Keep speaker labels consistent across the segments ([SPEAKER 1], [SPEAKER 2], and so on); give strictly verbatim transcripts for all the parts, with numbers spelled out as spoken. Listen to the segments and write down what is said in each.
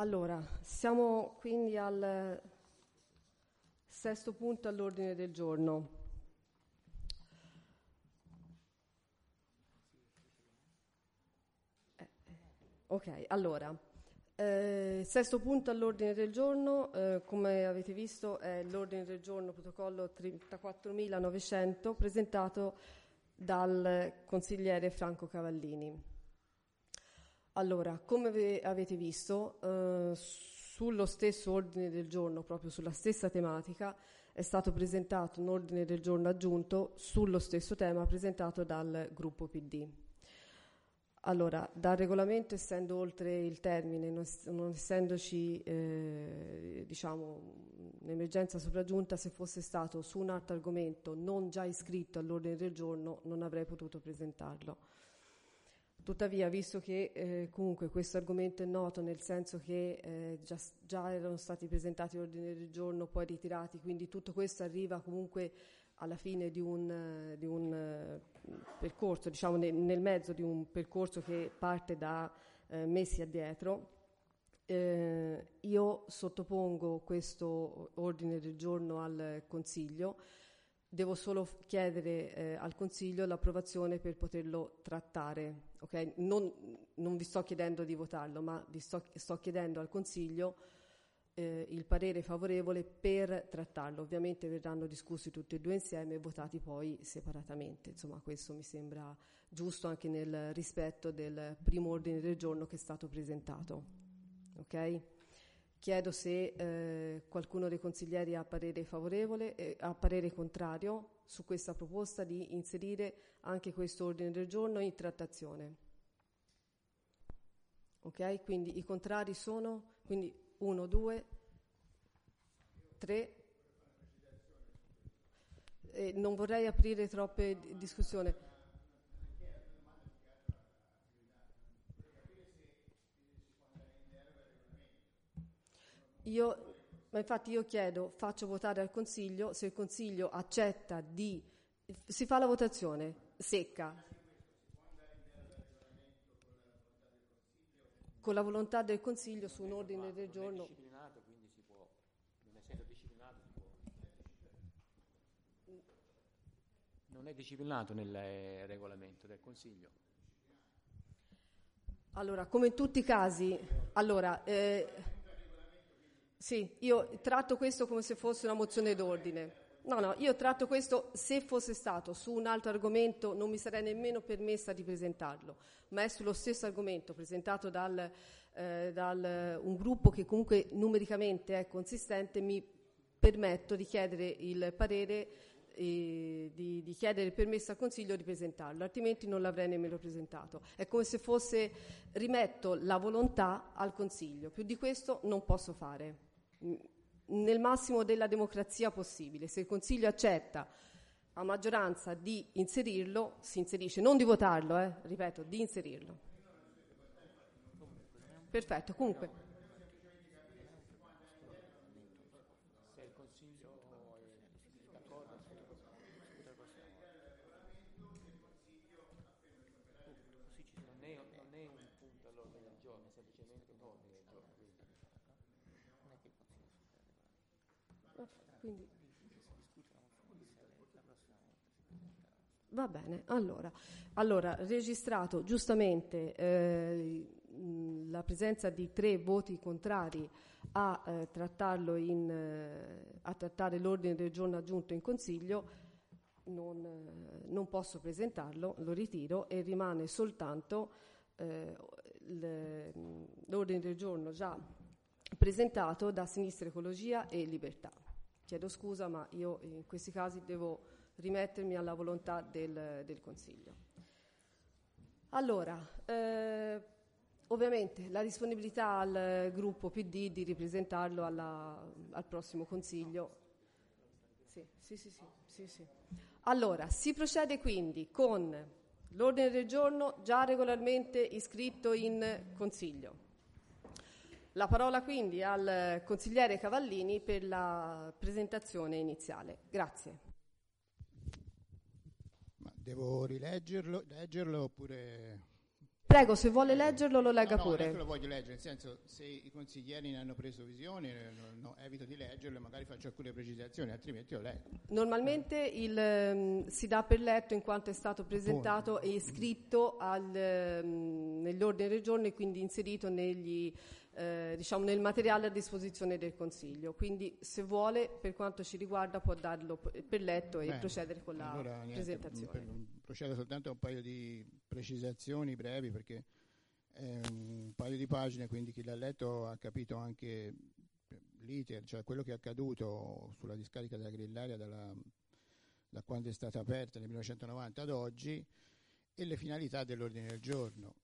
[SPEAKER 1] Allora, siamo quindi al sesto punto all'ordine del giorno. Eh, ok, allora, eh, sesto punto all'ordine del giorno, eh, come avete visto è l'ordine del giorno protocollo trentaquattromilanovecento presentato dal consigliere Franco Cavallini. Allora, come ve- avete visto, eh, sullo stesso ordine del giorno, proprio sulla stessa tematica, è stato presentato un ordine del giorno aggiunto sullo stesso tema presentato dal gruppo P D. Allora, dal regolamento, essendo oltre il termine, non, ess- non essendoci eh, diciamo, un'emergenza sopraggiunta, se fosse stato su un altro argomento non già iscritto all'ordine del giorno, non avrei potuto presentarlo. Tuttavia, visto che eh, comunque questo argomento è noto, nel senso che eh, già, già erano stati presentati ordini del giorno, poi ritirati, quindi tutto questo arriva comunque alla fine di un, eh, di un eh, percorso, diciamo nel, nel mezzo di un percorso che parte da eh, mesi addietro, eh, io sottopongo questo ordine del giorno al Consiglio. Devo solo f- chiedere eh, al Consiglio l'approvazione per poterlo trattare. Okay? Non, non vi sto chiedendo di votarlo, ma vi sto, sto chiedendo al Consiglio eh, il parere favorevole per trattarlo. Ovviamente verranno discussi tutti e due insieme e votati poi separatamente. Insomma, questo mi sembra giusto anche nel rispetto del primo ordine del giorno che è stato presentato. Ok? Chiedo se eh, qualcuno dei consiglieri ha parere favorevole, eh, ha parere contrario su questa proposta di inserire anche questo ordine del giorno in trattazione. Ok? Quindi i contrari sono, quindi uno, due, tre. Eh, non vorrei aprire troppe d- discussioni. Io, ma infatti io chiedo, faccio votare al Consiglio, se il Consiglio accetta di... Si fa la votazione secca, con la volontà del Consiglio su un ordine del
[SPEAKER 2] Non è
[SPEAKER 1] giorno.
[SPEAKER 2] disciplinato, quindi si può, non essendo disciplinato, si può. Non è disciplinato nel eh, regolamento del Consiglio.
[SPEAKER 1] Allora, come in tutti i casi, allora, eh, sì, io tratto questo come se fosse una mozione d'ordine. No, no, io tratto questo, se fosse stato su un altro argomento non mi sarei nemmeno permessa di presentarlo, ma è sullo stesso argomento presentato dal, eh, dal un gruppo che comunque numericamente è consistente, mi permetto di chiedere il parere, eh, di, di chiedere il permesso al Consiglio di presentarlo, altrimenti non l'avrei nemmeno presentato. È come se fosse, rimetto la volontà al Consiglio, più di questo non posso fare. Nel massimo della democrazia possibile. Se il Consiglio accetta a maggioranza di inserirlo, si inserisce, non di votarlo, eh, ripeto, di inserirlo. Perfetto, comunque.
[SPEAKER 2] Se il Consiglio è d'accordo, si non è, non è un punto all'ordine del giorno, è semplicemente un ordine del giorno. Quindi. Non è che il Consiglio supera
[SPEAKER 1] Quindi,
[SPEAKER 2] si discute la prossima volta.
[SPEAKER 1] va bene, allora, allora registrato giustamente eh, mh, la presenza di tre voti contrari a eh, trattarlo in, eh, a trattare l'ordine del giorno aggiunto in Consiglio, non, eh, non posso presentarlo, lo ritiro e rimane soltanto eh, l- l'ordine del giorno già presentato da Sinistra Ecologia e Libertà. Chiedo scusa, ma io in questi casi devo rimettermi alla volontà del, del Consiglio. Allora, eh, ovviamente la disponibilità al gruppo P D di ripresentarlo alla, al prossimo Consiglio. Sì, sì, sì, sì, sì, sì. Allora, si procede quindi con l'ordine del giorno già regolarmente iscritto in Consiglio. La parola quindi al consigliere Cavallini per la presentazione iniziale. Grazie.
[SPEAKER 3] Ma devo rileggerlo leggerlo oppure
[SPEAKER 1] Prego, se vuole leggerlo lo legga
[SPEAKER 3] no, no,
[SPEAKER 1] pure.
[SPEAKER 3] Non lo voglio leggere, nel senso, se i consiglieri ne hanno preso visione, no, no, evito di leggerlo e magari faccio alcune precisazioni, altrimenti lo leggo.
[SPEAKER 1] Normalmente il, um, si dà per letto in quanto è stato presentato e iscritto al, um, nell'ordine del giorno e quindi inserito negli, eh, diciamo nel materiale a disposizione del Consiglio. Quindi se vuole, per quanto ci riguarda, può darlo p- per letto e
[SPEAKER 3] Bene,
[SPEAKER 1] procedere con la
[SPEAKER 3] allora, niente,
[SPEAKER 1] presentazione.
[SPEAKER 3] per, procedo soltanto a un paio di precisazioni brevi perché è un paio di pagine, quindi chi l'ha letto ha capito anche l'iter, cioè quello che è accaduto sulla discarica della Grillaria dalla, da quando è stata aperta nel millenovecentonovanta ad oggi e le finalità dell'ordine del giorno.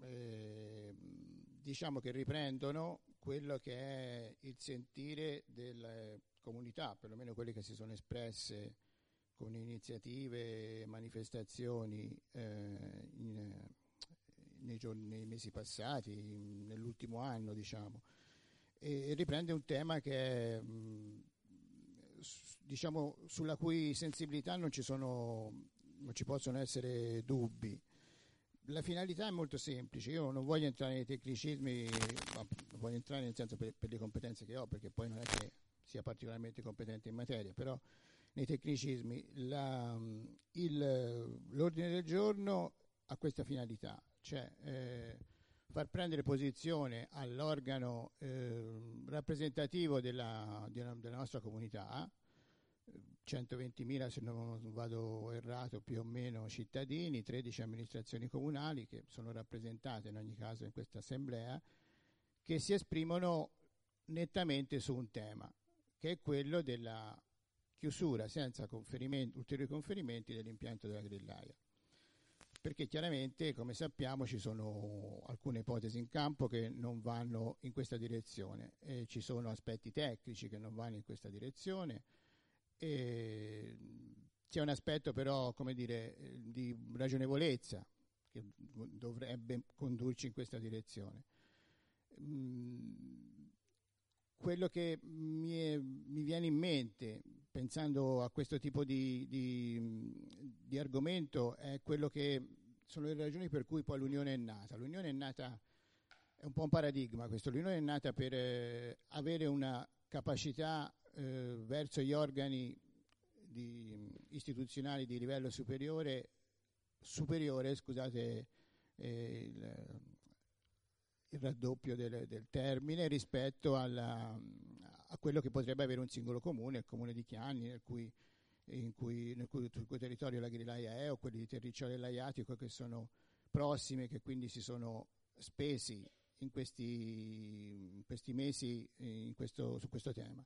[SPEAKER 3] Eh, diciamo che riprendono quello che è il sentire delle comunità, perlomeno quelle che si sono espresse con iniziative, manifestazioni eh, in, nei, giorni, nei mesi passati, nell'ultimo anno, diciamo, e riprende un tema che è, mh, diciamo, sulla cui sensibilità non ci sono, non ci possono essere dubbi. La finalità è molto semplice, io non voglio entrare nei tecnicismi, ma voglio entrare nel senso per, per le competenze che ho, perché poi non è che sia particolarmente competente in materia, però nei tecnicismi la, il, l'ordine del giorno ha questa finalità, cioè eh, far prendere posizione all'organo eh, rappresentativo della, della, della nostra comunità, centoventimila se non vado errato più o meno cittadini, tredici amministrazioni comunali che sono rappresentate in ogni caso in questa assemblea, che si esprimono nettamente su un tema che è quello della chiusura senza conferimenti, ulteriori conferimenti dell'impianto della Grillaia, perché chiaramente, come sappiamo, ci sono alcune ipotesi in campo che non vanno in questa direzione e ci sono aspetti tecnici che non vanno in questa direzione. E c'è un aspetto però, come dire, di ragionevolezza che dovrebbe condurci in questa direzione. Mm, quello che mi, è, mi viene in mente pensando a questo tipo di, di, di argomento è quello che sono le ragioni per cui poi l'Unione è nata. L'Unione è nata, è un po' un paradigma questo, l'Unione è nata per eh, avere una capacità Eh, verso gli organi di, istituzionali di livello superiore, superiore scusate, eh, il, il raddoppio del, del termine rispetto alla, a quello che potrebbe avere un singolo comune, il comune di Chianni, nel cui, in cui, nel cui, sul cui territorio la Grillaia è, o quelli di Terricciole e Laiatico che sono prossime, che quindi si sono spesi in questi, in questi mesi in questo, su questo tema.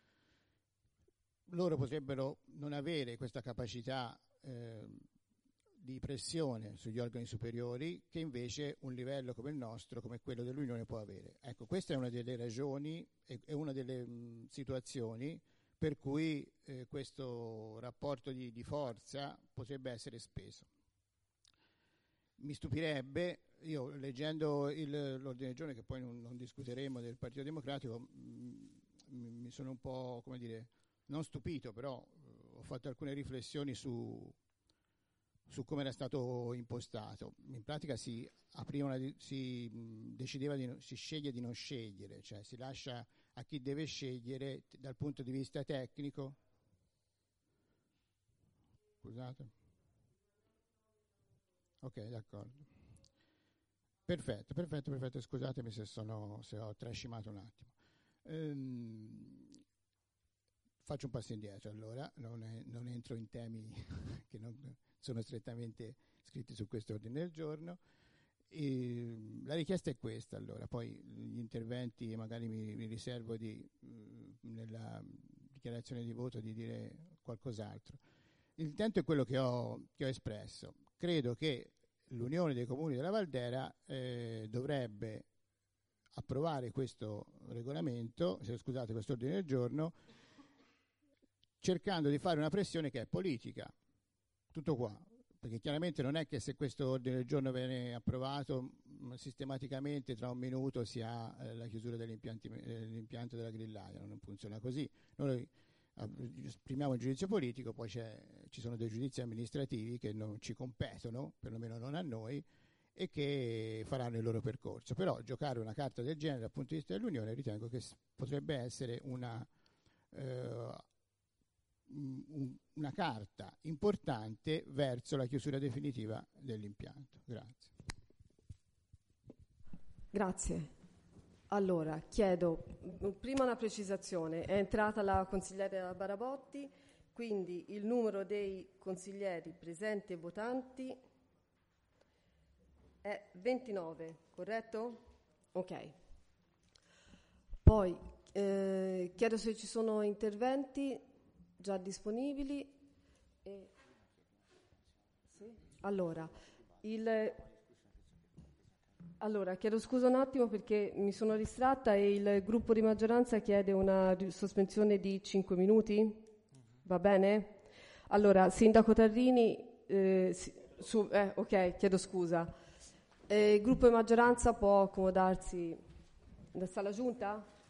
[SPEAKER 3] Loro potrebbero non avere questa capacità eh, di pressione sugli organi superiori che invece un livello come il nostro, come quello dell'Unione, può avere. Ecco, questa è una delle ragioni e è una delle mh, situazioni per cui eh, questo rapporto di, di forza potrebbe essere speso. Mi stupirebbe, io leggendo il, l'ordine del giorno, che poi non, non discuteremo, del Partito Democratico, mh, mi sono un po', come dire, non stupito, però eh, ho fatto alcune riflessioni su, su come era stato impostato. In pratica si apriva una, si mh, decideva di no, si sceglie di non scegliere, cioè si lascia a chi deve scegliere t- dal punto di vista tecnico. Scusate. Ok, d'accordo. Perfetto, perfetto, perfetto. Scusatemi se, sono, se ho trascimato un attimo. Ehm, Faccio un passo indietro allora, non, è, non entro in temi che non sono strettamente scritti su questo ordine del giorno. E la richiesta è questa allora, poi gli interventi magari mi, mi riservo di, nella dichiarazione di voto di dire qualcos'altro. L'intento è quello che ho, che ho espresso. Credo che l'Unione dei Comuni della Valdera eh, dovrebbe approvare questo regolamento, scusate, questo ordine del giorno, cercando di fare una pressione che è politica. Tutto qua. Perché chiaramente non è che se questo ordine del giorno viene approvato mh, sistematicamente tra un minuto si ha eh, la chiusura dell'impianto della Grillaia, non funziona così. Noi eh, esprimiamo il giudizio politico, poi c'è, ci sono dei giudizi amministrativi che non ci competono, perlomeno non a noi, e che faranno il loro percorso. Però giocare una carta del genere dal punto di vista dell'Unione ritengo che s- potrebbe essere una, eh, un- una carta importante verso la chiusura definitiva dell'impianto. Grazie.
[SPEAKER 1] Grazie. Allora, chiedo mh, prima una precisazione. È entrata la consigliera Barabotti, quindi il numero dei consiglieri presenti e votanti è ventinove, corretto? Ok. Poi eh, chiedo se ci sono interventi già disponibili. E... Sì? Allora, il... Allora, chiedo scusa un attimo perché mi sono distratta e il gruppo di maggioranza chiede una ri- sospensione di cinque minuti. Va bene? Allora, Sindaco Tarrini, eh, si- su- eh, ok, chiedo scusa. Eh, il gruppo di maggioranza può accomodarsi da sala giunta?